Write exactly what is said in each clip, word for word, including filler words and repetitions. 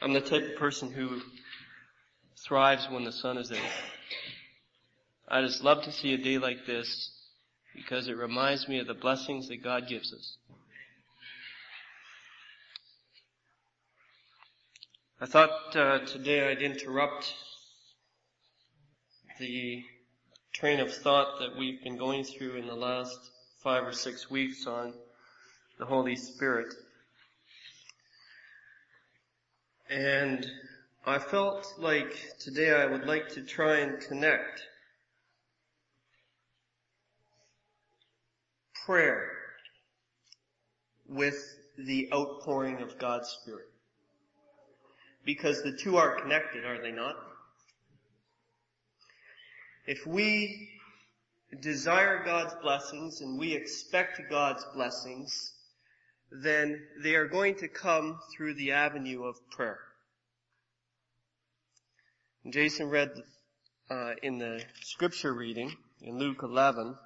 I'm the type of person who thrives when the sun is out. I just love to see a day like this because it reminds me of the blessings that God gives us. I thought uh, today I'd interrupt the train of thought that we've been going through in the last five or six weeks on the Holy Spirit. And I felt like today I would like to try and connect prayer with the outpouring of God's Spirit. Because the two are connected, are they not? If we desire God's blessings and we expect God's blessings, then they are going to come through the avenue of prayer. Jason read uh, in the scripture reading in Luke eleven,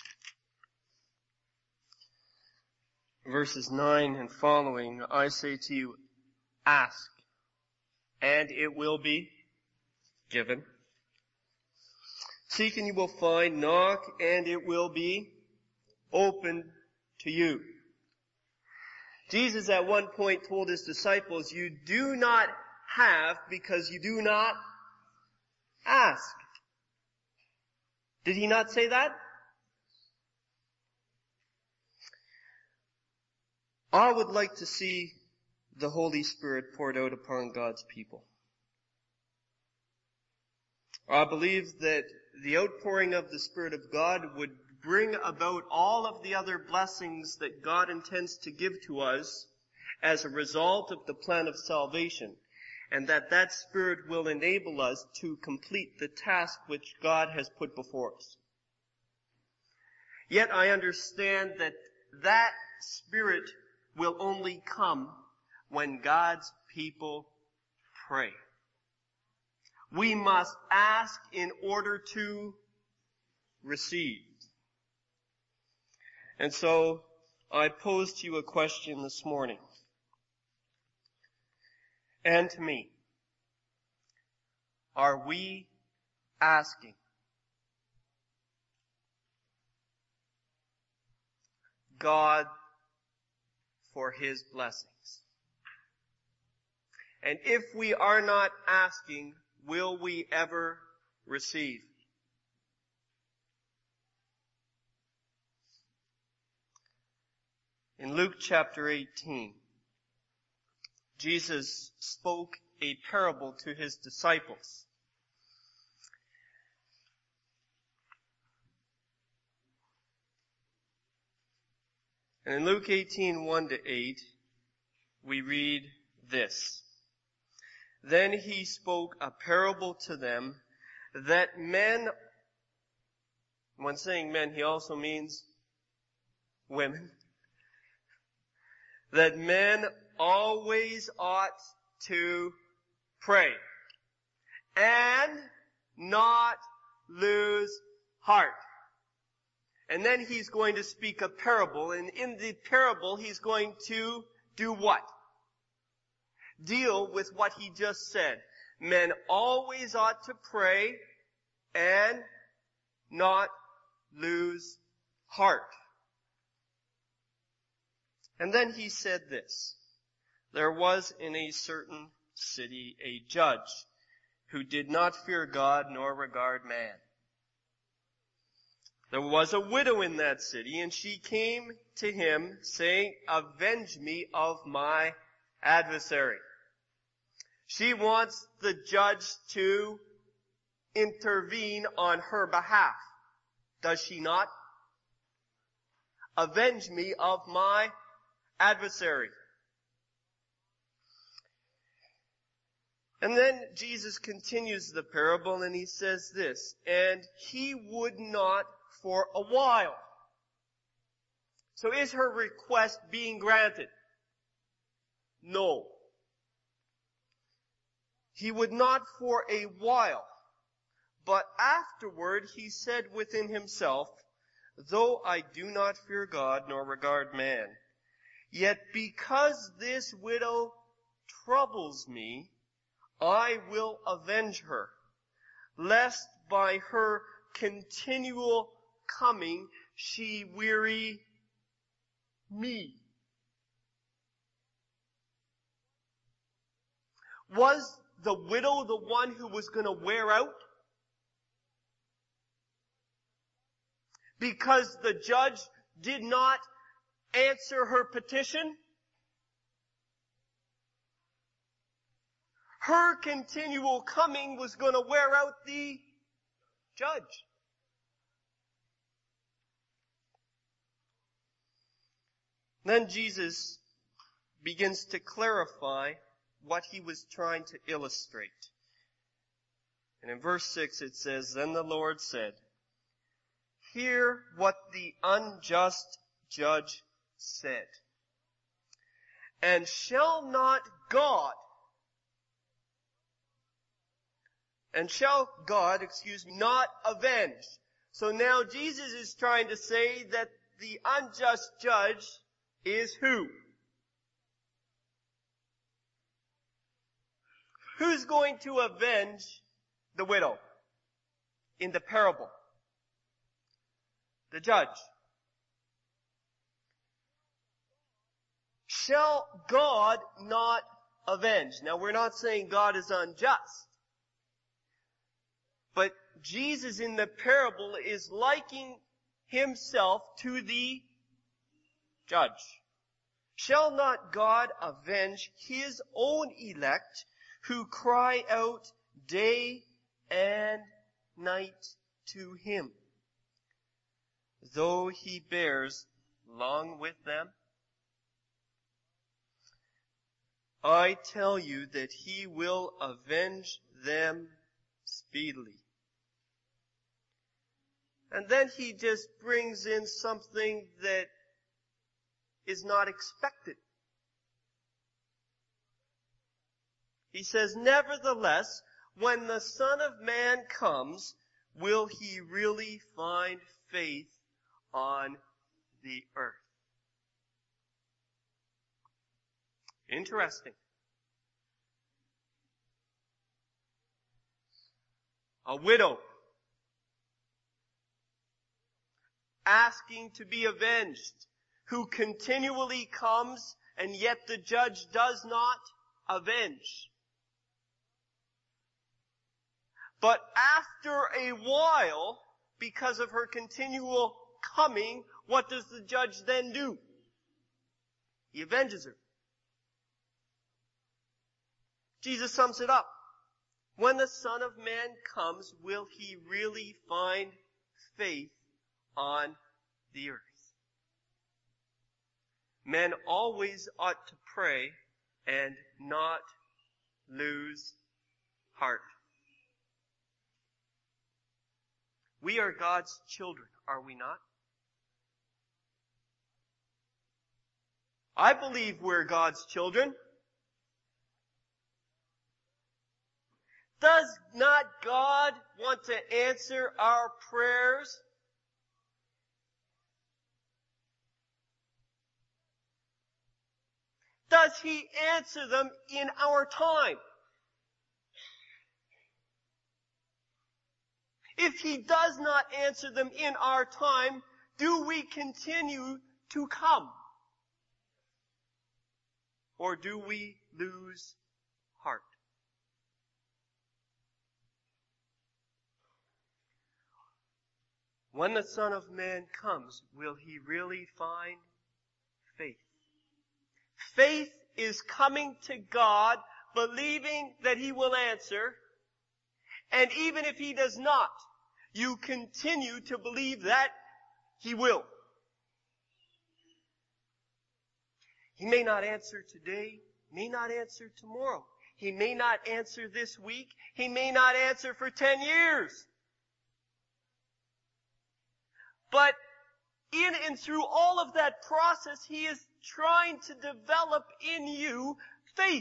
verses nine and following, I say to you, ask, and it will be given. Seek and you will find, knock and it will be opened to you. Jesus at one point told his disciples, you do not have because you do not ask. Did he not say that? I would like to see the Holy Spirit poured out upon God's people. I believe that the outpouring of the Spirit of God would bring about all of the other blessings that God intends to give to us as a result of the plan of salvation, and that that Spirit will enable us to complete the task which God has put before us. Yet I understand that that Spirit will only come when God's people pray. We must ask in order to receive. And so I pose to you a question this morning, and to me. Are we asking God for His blessings? And if we are not asking, will we ever receive? In Luke chapter eighteen, Jesus spoke a parable to his disciples. And in Luke eighteen, one to eight, we read this. Then he spoke a parable to them that men, when saying men, he also means women, that men always ought to pray and not lose heart. And then he's going to speak a parable, and in the parable he's going to do what? Deal with what he just said. Men always ought to pray and not lose heart. And then he said this. There was in a certain city a judge who did not fear God nor regard man. There was a widow in that city, and she came to him saying, avenge me of my adversary. She wants the judge to intervene on her behalf. Does she not? Avenge me of my adversary. And then Jesus continues the parable and he says this, and he would not for a while. So is her request being granted? No. He would not for a while, but afterward he said within himself, though I do not fear God nor regard man, yet because this widow troubles me, I will avenge her, lest by her continual coming she weary me. Was the widow the one who was going to wear out? Because the judge did not answer her petition? Her continual coming was going to wear out the judge. Then Jesus begins to clarify what he was trying to illustrate. And in verse six it says, Then the Lord said, Hear what the unjust judge said. And shall not God, and shall God, excuse me, not avenge? So now Jesus is trying to say that the unjust judge is who? Who's going to avenge the widow in the parable? The judge. Shall God not avenge? Now we're not saying God is unjust. But Jesus in the parable is likening himself to the judge. Shall not God avenge his own elect who cry out day and night to him, though he bears long with them? I tell you that he will avenge them speedily. And then he just brings in something that is not expected. He says, Nevertheless, when the Son of Man comes, will he really find faith on the earth? Interesting. A widow asking to be avenged, who continually comes, and yet the judge does not avenge. But after a while, because of her continual coming, what does the judge then do? He avenges her. Jesus sums it up. When the Son of Man comes, will he really find faith on the earth? Men always ought to pray and not lose heart. We are God's children, are we not? I believe we're God's children. Does not God want to answer our prayers? Does he answer them in our time? If he does not answer them in our time, do we continue to come? Or do we lose heart? When the Son of Man comes, will he really find faith? Faith is coming to God, believing that he will answer, and even if he does not, you continue to believe that he will. He may not answer today, may not answer tomorrow. He may not answer this week. He may not answer for ten years. But in and through all of that process, he is trying to develop in you faith.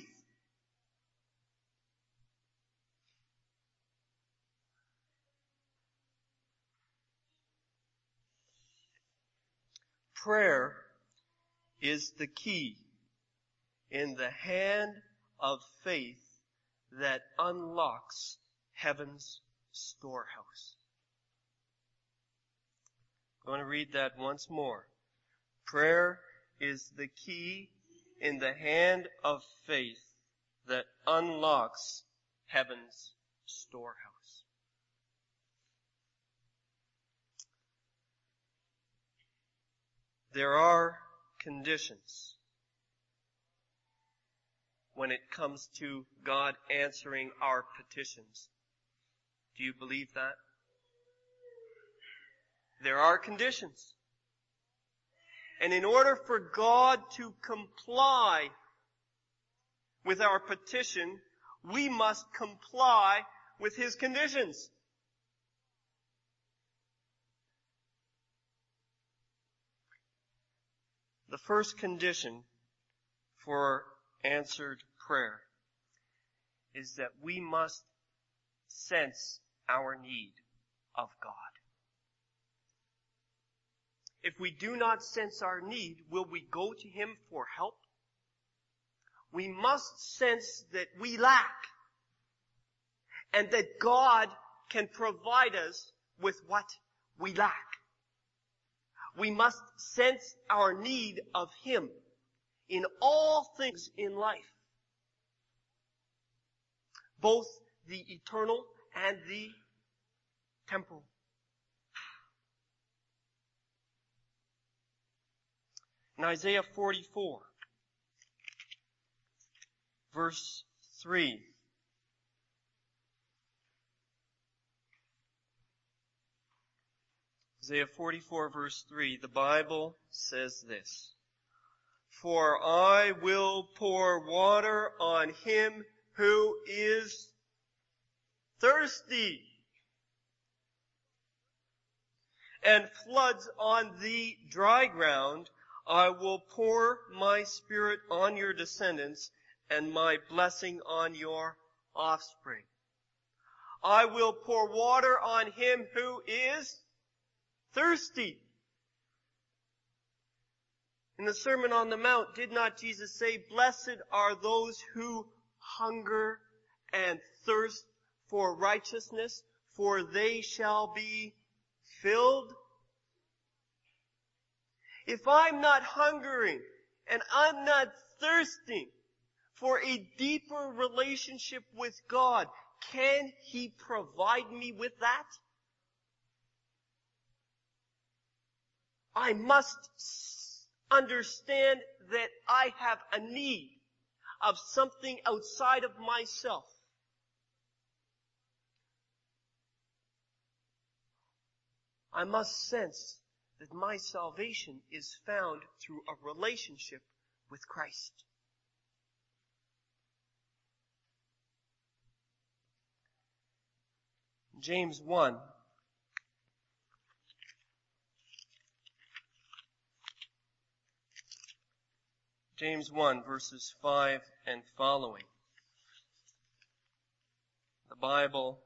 Prayer is the key in the hand of faith that unlocks heaven's storehouse. I'm going to read that once more. Prayer is the key in the hand of faith that unlocks heaven's storehouse. There are conditions when it comes to God answering our petitions. Do you believe that? There are conditions. And in order for God to comply with our petition, we must comply with His conditions. The first condition for answered prayer is that we must sense our need of God. If we do not sense our need, will we go to Him for help? We must sense that we lack and that God can provide us with what we lack. We must sense our need of Him in all things in life, both the eternal and the temporal. In Isaiah forty-four, verse three, Isaiah forty-four, verse three, the Bible says this: "For I will pour water on him who is thirsty, and floods on the dry ground. I will pour my Spirit on your descendants and my blessing on your offspring. I will pour water on him who is thirsty." In the Sermon on the Mount, did not Jesus say, "Blessed are those who hunger and thirst for righteousness, for they shall be filled"? If I'm not hungering and I'm not thirsting for a deeper relationship with God, can He provide me with that? I must understand that I have a need of something outside of myself. I must sense that my salvation is found through a relationship with Christ. James one. James one, verses five and following. The Bible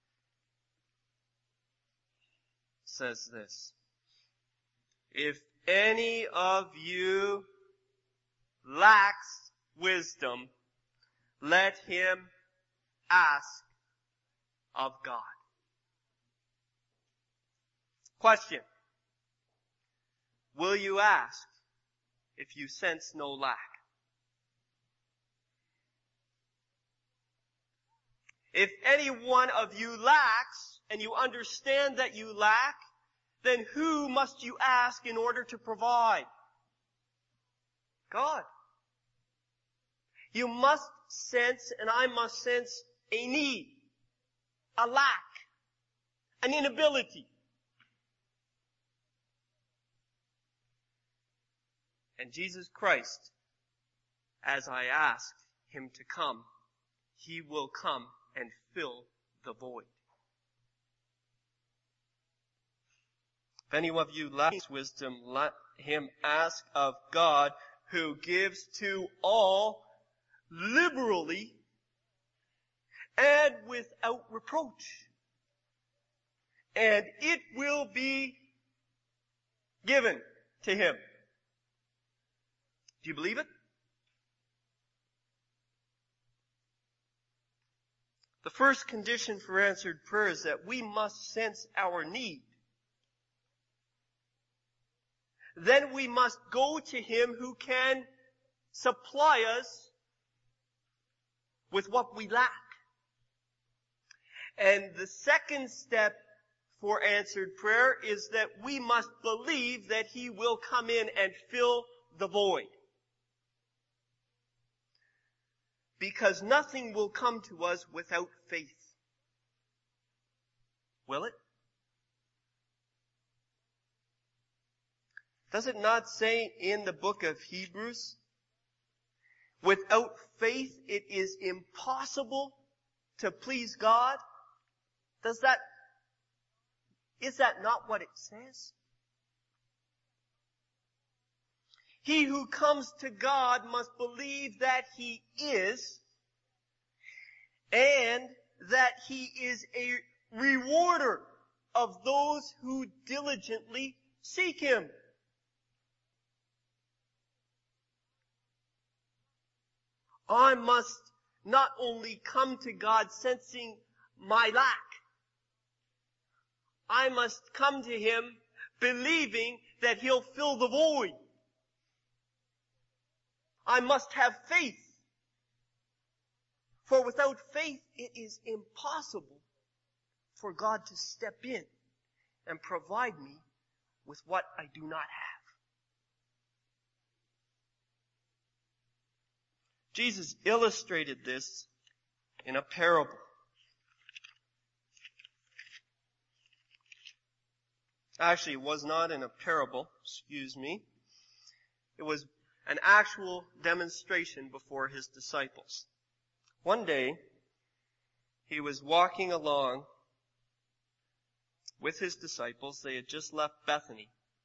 says this: "If any of you lacks wisdom, let him ask of God." Question: will you ask if you sense no lack? If any one of you lacks, and you understand that you lack, then who must you ask in order to provide? God. You must sense, and I must sense, a need, a lack, an inability. And Jesus Christ, as I ask Him to come, He will come and fill the void. If any of you lacks wisdom, let him ask of God, who gives to all liberally and without reproach, and it will be given to him. Do you believe it? The first condition for answered prayer is that we must sense our need. Then we must go to Him who can supply us with what we lack. And the second step for answered prayer is that we must believe that He will come in and fill the void. Because nothing will come to us without faith. Will it? Does it not say in the book of Hebrews, without faith it is impossible to please God? Does that, is that not what it says? He who comes to God must believe that He is, and that He is a rewarder of those who diligently seek Him. I must not only come to God sensing my lack, I must come to Him believing that He'll fill the void. I must have faith. For without faith, it is impossible for God to step in and provide me with what I do not have. Jesus illustrated this in a parable. Actually, it was not in a parable, excuse me. It was an actual demonstration before His disciples. One day, He was walking along with His disciples. They had just left Bethany.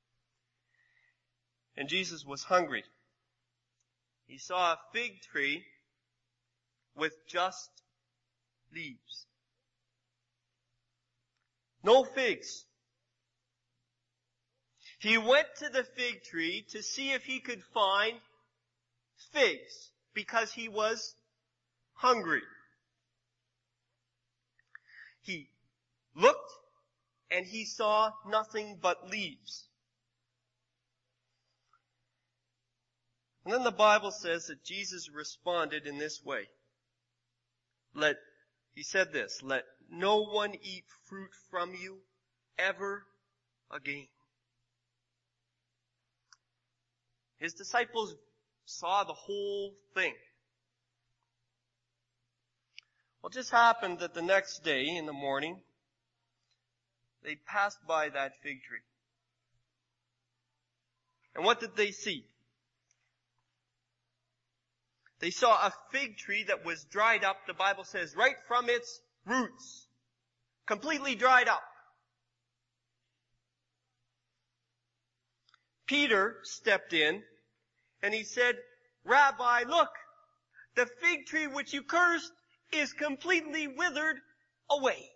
And Jesus was hungry. He saw a fig tree with just leaves. No figs. He went to the fig tree to see if he could find figs because he was hungry. He looked and he saw nothing but leaves. And then the Bible says that Jesus responded in this way. Let, he said this, let no one eat fruit from you ever again. His disciples saw the whole thing. Well, it just happened that the next day in the morning, they passed by that fig tree. And what did they see? They saw a fig tree that was dried up, the Bible says, right from its roots. Completely dried up. Peter stepped in and he said, Rabbi, look, the fig tree which you cursed is completely withered away.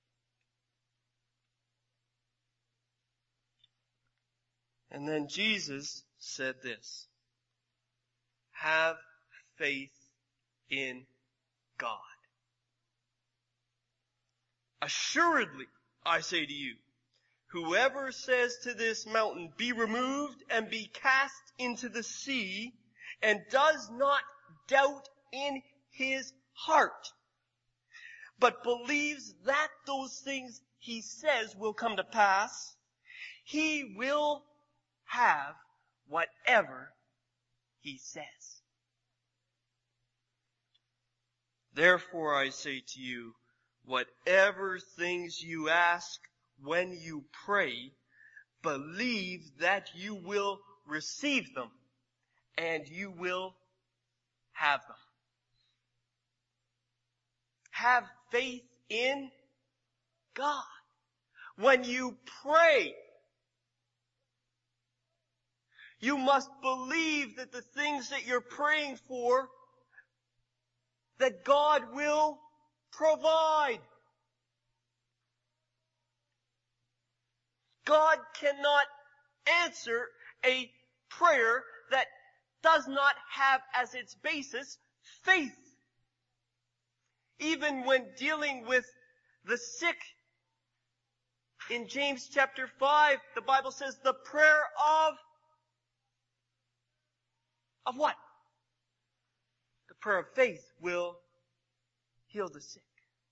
And then Jesus said this, have faith in God. Assuredly, I say to you, whoever says to this mountain, be removed and be cast into the sea, and does not doubt in his heart, but believes that those things he says will come to pass, he will have whatever he says. Therefore I say to you, whatever things you ask when you pray, believe that you will receive them, and you will have them. Have faith in God. When you pray, you must believe that the things that you're praying for, that God will provide. God cannot answer a prayer that does not have as its basis faith. Even when dealing with the sick, in James chapter five, the Bible says the prayer of, of what? The prayer of faith will heal the sick.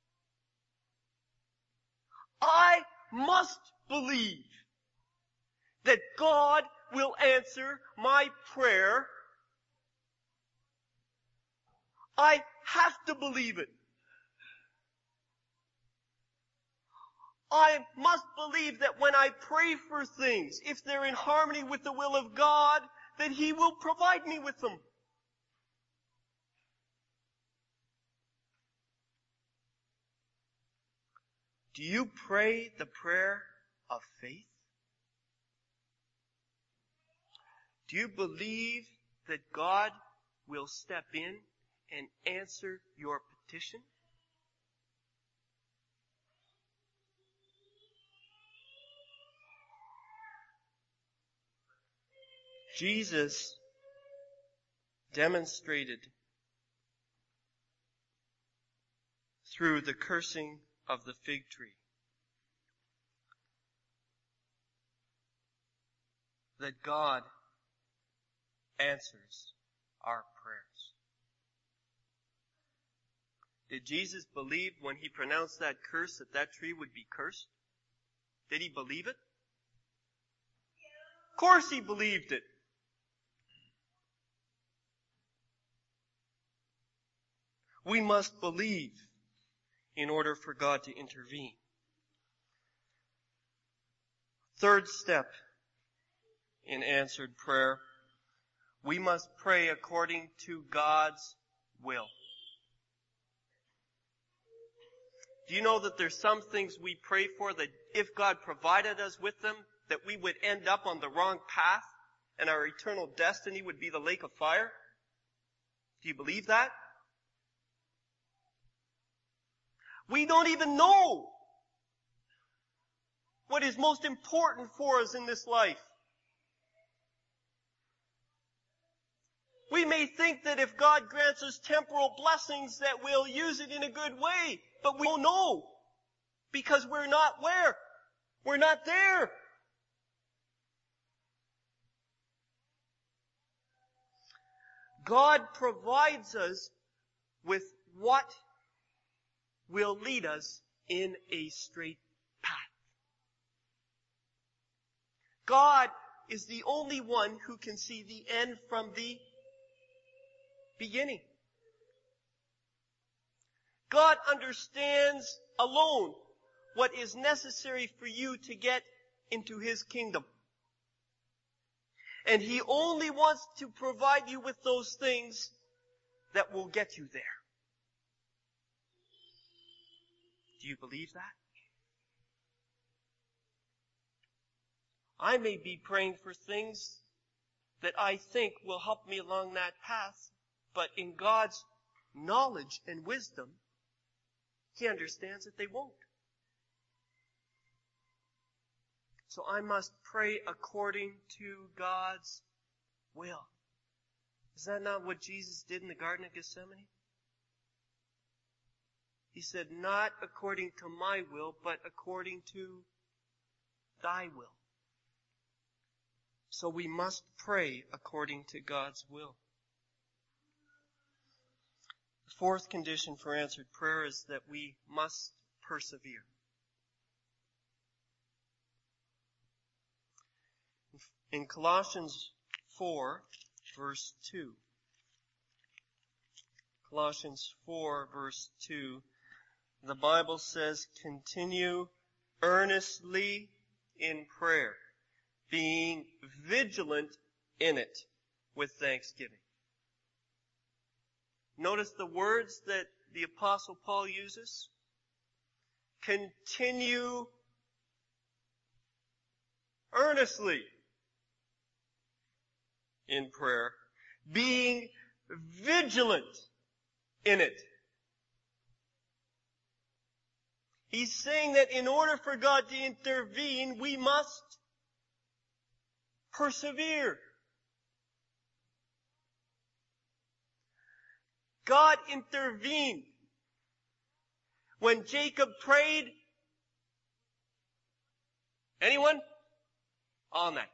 I must believe that God will answer my prayer. I have to believe it. I must believe that when I pray for things, if they're in harmony with the will of God, that He will provide me with them. Do you pray the prayer of faith? Do you believe that God will step in and answer your petition? Jesus demonstrated through the cursing of the fig tree that God answers our prayers. Did Jesus believe when He pronounced that curse that that tree would be cursed? Did He believe it? Of course He believed it. We must believe in order for God to intervene. Third step in answered prayer, we must pray according to God's will. Do you know that there's some things we pray for that if God provided us with them, that we would end up on the wrong path and our eternal destiny would be the lake of fire? Do you believe that? We don't even know what is most important for us in this life. We may think that if God grants us temporal blessings that we'll use it in a good way, but we don't know because we're not where? We're not there. God provides us with what will lead us in a straight path. God is the only one who can see the end from the beginning. God understands alone what is necessary for you to get into His kingdom. And He only wants to provide you with those things that will get you there. Do you believe that? I may be praying for things that I think will help me along that path, but in God's knowledge and wisdom, He understands that they won't. So I must pray according to God's will. Is that not what Jesus did in the Garden of Gethsemane? He said, not according to my will, but according to thy will. So we must pray according to God's will. The fourth condition for answered prayer is that we must persevere. In Colossians four, verse two, Colossians four, verse two, the Bible says, continue earnestly in prayer, being vigilant in it with thanksgiving. Notice the words that the Apostle Paul uses. Continue earnestly in prayer, being vigilant in it. He's saying that in order for God to intervene, we must persevere. God intervened when Jacob prayed? Anyone? All night.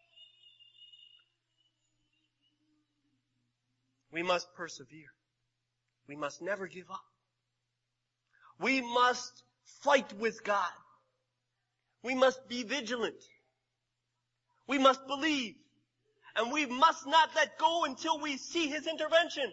We must persevere. We must never give up. We must fight with God. We must be vigilant. We must believe. And we must not let go until we see His intervention.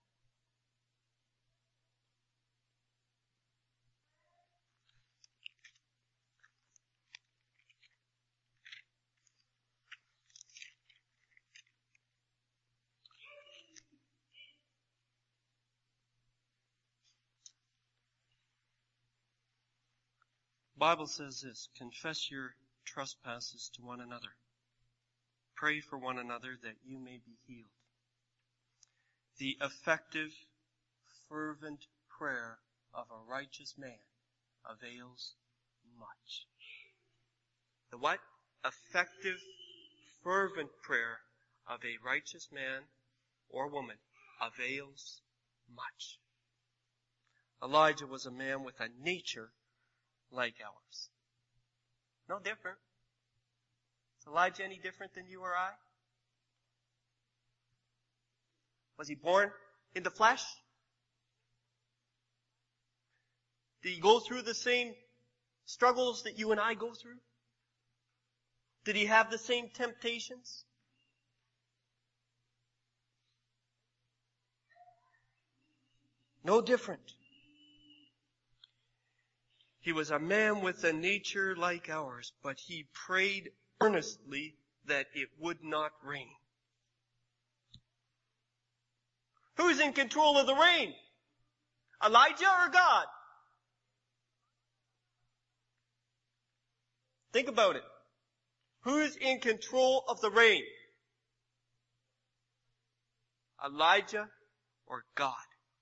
The Bible says this, confess your trespasses to one another. Pray for one another that you may be healed. The effective, fervent prayer of a righteous man avails much. The what? Effective, fervent prayer of a righteous man or woman avails much. Elijah was a man with a nature like ours. No different. Is Elijah any different than you or I? Was he born in the flesh? Did he go through the same struggles that you and I go through? Did he have the same temptations? No different. He was a man with a nature like ours, but he prayed earnestly that it would not rain. Who's in control of the rain? Elijah or God? Think about it. Who's in control of the rain? Elijah or God?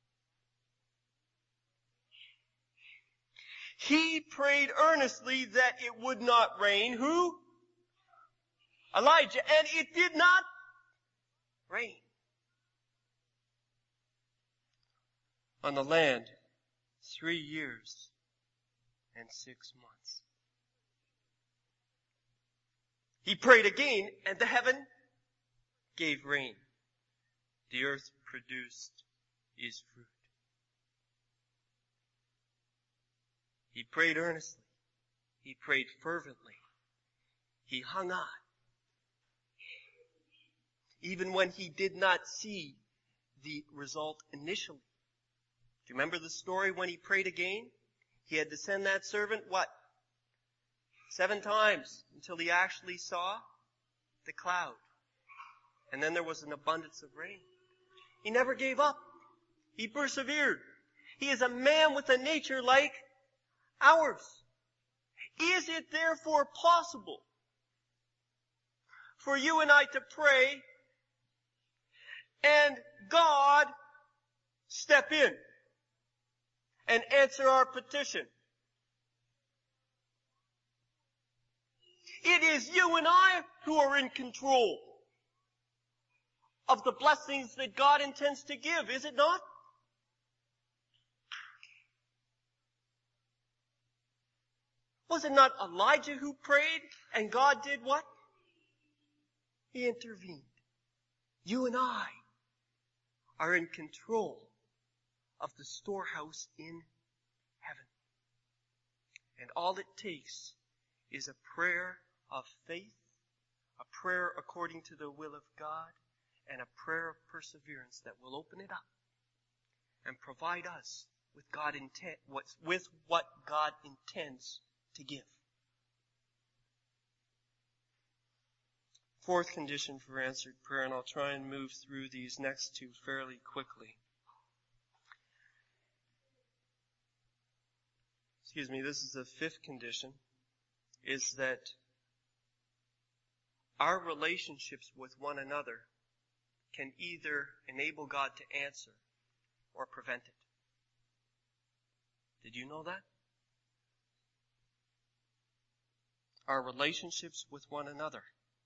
He prayed earnestly that it would not rain. Who? Elijah. And it did not rain on the land three years and six months. He prayed again, and the heaven gave rain. The earth produced his fruit. He prayed earnestly. He prayed fervently. He hung on. Even when he did not see the result initially. Do you remember the story when he prayed again? He had to send that servant, what? Seven times until he actually saw the cloud. And then there was an abundance of rain. He never gave up. He persevered. He is a man with a nature like ours. Is it therefore possible for you and I to pray and God step in and answer our petition? It is you and I who are in control of the blessings that God intends to give, is it not? Was it not Elijah who prayed and God did what? He intervened. You and I are in control of the storehouse in heaven. And all it takes is a prayer of faith, a prayer according to the will of God, and a prayer of perseverance that will open it up and provide us with God intent, with what God intends to give. Fourth condition for answered prayer, and I'll try and move through these next two fairly quickly. Excuse me, this is the fifth condition, is that our relationships with one another can either enable God to answer or prevent it. Did you know that? Our relationships with one another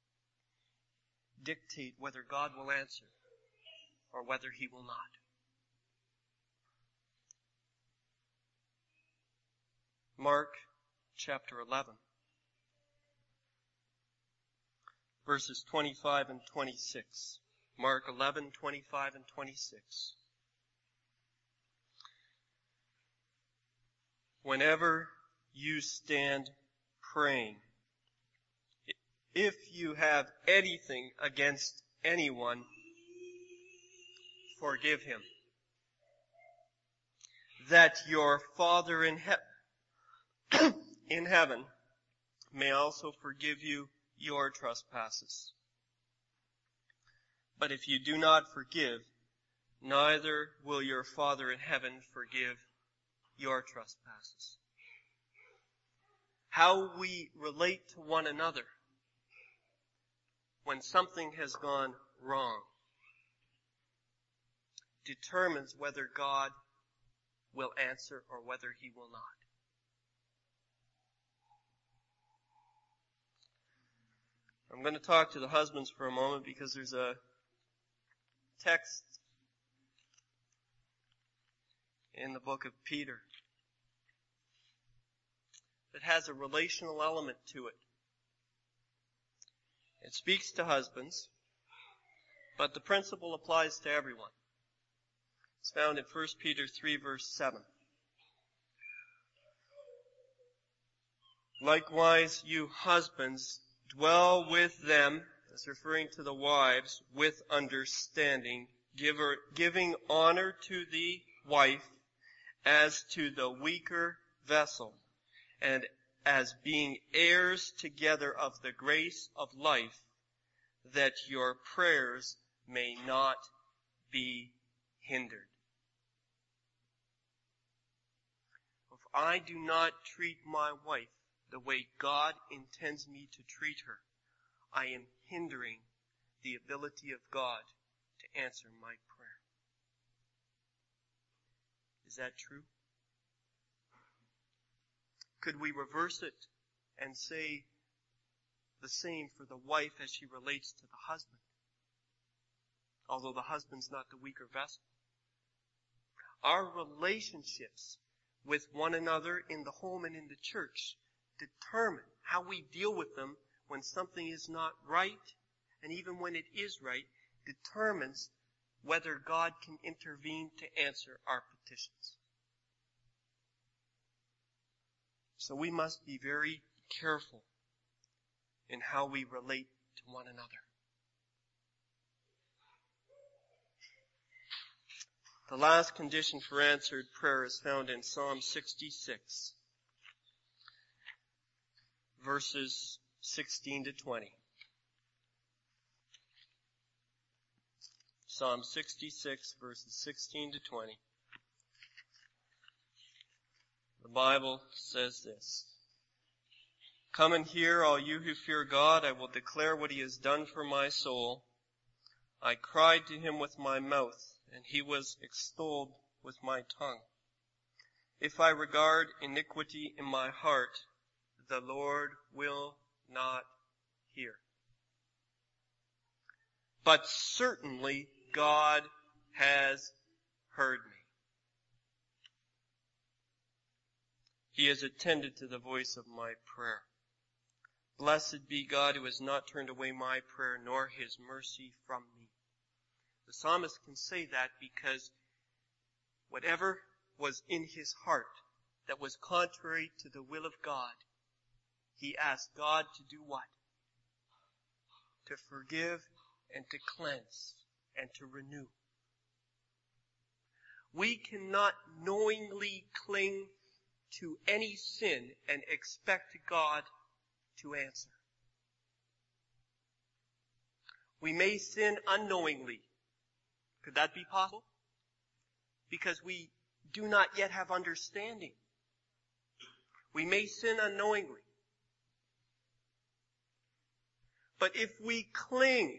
dictate whether God will answer or whether He will not. Mark chapter eleven, verses twenty-five and twenty-six. Mark eleven, twenty-five and twenty-six. Whenever you stand praying, if you have anything against anyone, forgive him, that your Father in, he- in heaven may also forgive you your trespasses. But if you do not forgive, neither will your Father in heaven forgive your trespasses. How we relate to one another when something has gone wrong determines whether God will answer or whether he will not. I'm going to talk to the husbands for a moment because there's a text in the book of Peter that has a relational element to it. It speaks to husbands, but the principle applies to everyone. It's found in First Peter three, verse seven. Likewise, you husbands, dwell with them, that's referring to the wives, with understanding, giver, giving honor to the wife as to the weaker vessel, and as being heirs together of the grace of life, that your prayers may not be hindered. If I do not treat my wife the way God intends me to treat her, I am hindering the ability of God to answer my prayer. Is that true? Could we reverse it and say the same for the wife as she relates to the husband? Although the husband's not the weaker vessel. Our relationships with one another in the home and in the church determine how we deal with them when something is not right, and even when it is right, determines whether God can intervene to answer our petitions. So we must be very careful in how we relate to one another. The last condition for answered prayer is found in Psalm sixty-six, verses sixteen to twenty. Psalm sixty-six, verses sixteen to twenty. The Bible says this: Come and hear, all you who fear God. I will declare what he has done for my soul. I cried to him with my mouth, and he was extolled with my tongue. If I regard iniquity in my heart, the Lord will not hear. But certainly God has heard me. He has attended to the voice of my prayer. Blessed be God who has not turned away my prayer, nor his mercy from me. The psalmist can say that because whatever was in his heart that was contrary to the will of God, he asked God to do what? To forgive and to cleanse and to renew. We cannot knowingly cling to any sin and expect God to answer. We may sin unknowingly. Could that be possible? Because we do not yet have understanding. We may sin unknowingly. But if we cling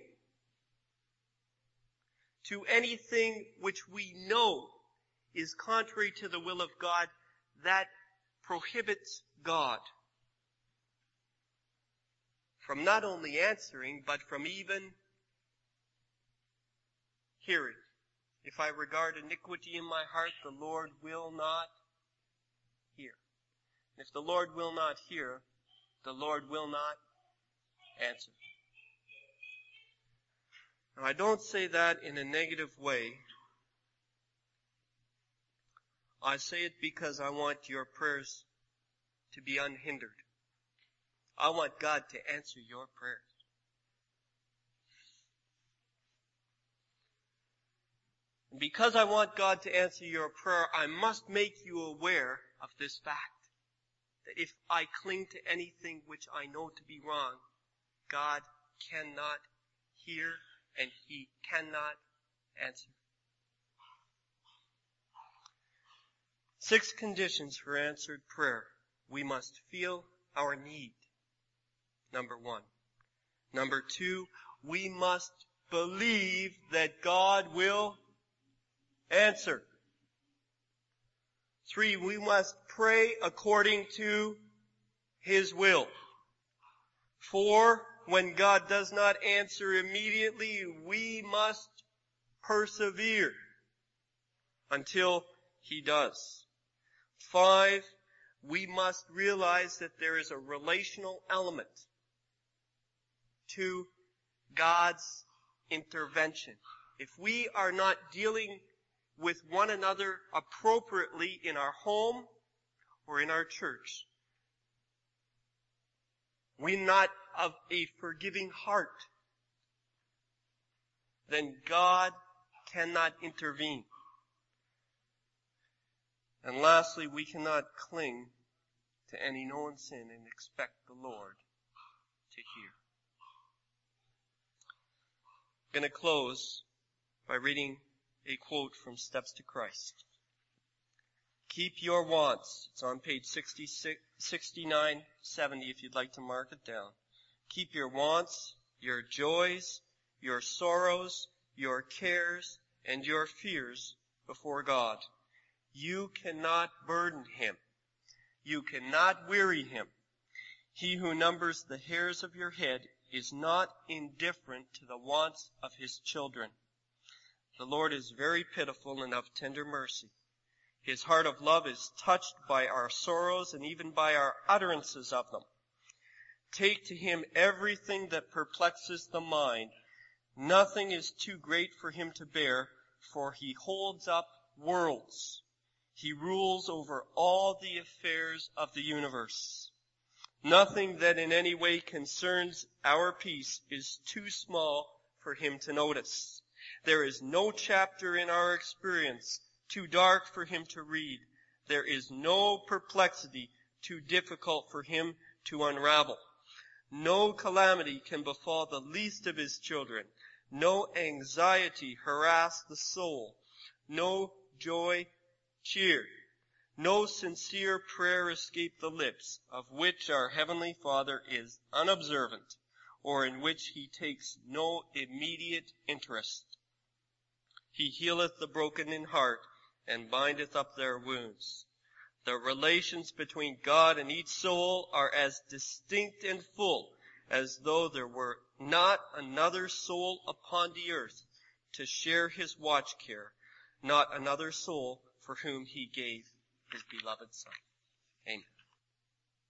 to anything which we know is contrary to the will of God, that prohibits God from not only answering, but from even hearing. If I regard iniquity in my heart, the Lord will not hear. If the Lord will not hear, the Lord will not answer. Now, I don't say that in a negative way. I say it because I want your prayers to be unhindered. I want God to answer your prayers. And because I want God to answer your prayer, I must make you aware of this fact. That if I cling to anything which I know to be wrong, God cannot hear and He cannot answer. Six conditions for answered prayer. We must feel our need. Number one. Number two, we must believe that God will answer. Three, we must pray according to His will. Four, when God does not answer immediately, we must persevere until He does. Five, we must realize that there is a relational element to God's intervention. If we are not dealing with one another appropriately in our home or in our church, we're not of a forgiving heart, then God cannot intervene. And lastly, we cannot cling to any known sin and expect the Lord to hear. I'm going to close by reading a quote from Steps to Christ. Keep your wants. It's on page sixty-nine seventy if you'd like to mark it down. Keep your wants, your joys, your sorrows, your cares, and your fears before God. You cannot burden Him. You cannot weary Him. He who numbers the hairs of your head is not indifferent to the wants of His children. The Lord is very pitiful and of tender mercy. His heart of love is touched by our sorrows and even by our utterances of them. Take to Him everything that perplexes the mind. Nothing is too great for Him to bear, for He holds up worlds. He rules over all the affairs of the universe. Nothing that in any way concerns our peace is too small for Him to notice. There is no chapter in our experience too dark for Him to read. There is no perplexity too difficult for Him to unravel. No calamity can befall the least of His children. No anxiety harass the soul. No joy cheer. No sincere prayer escape the lips, of which our Heavenly Father is unobservant, or in which He takes no immediate interest. He healeth the broken in heart, and bindeth up their wounds. The relations between God and each soul are as distinct and full as though there were not another soul upon the earth to share His watch care, not another soul for whom He gave His beloved Son. Amen.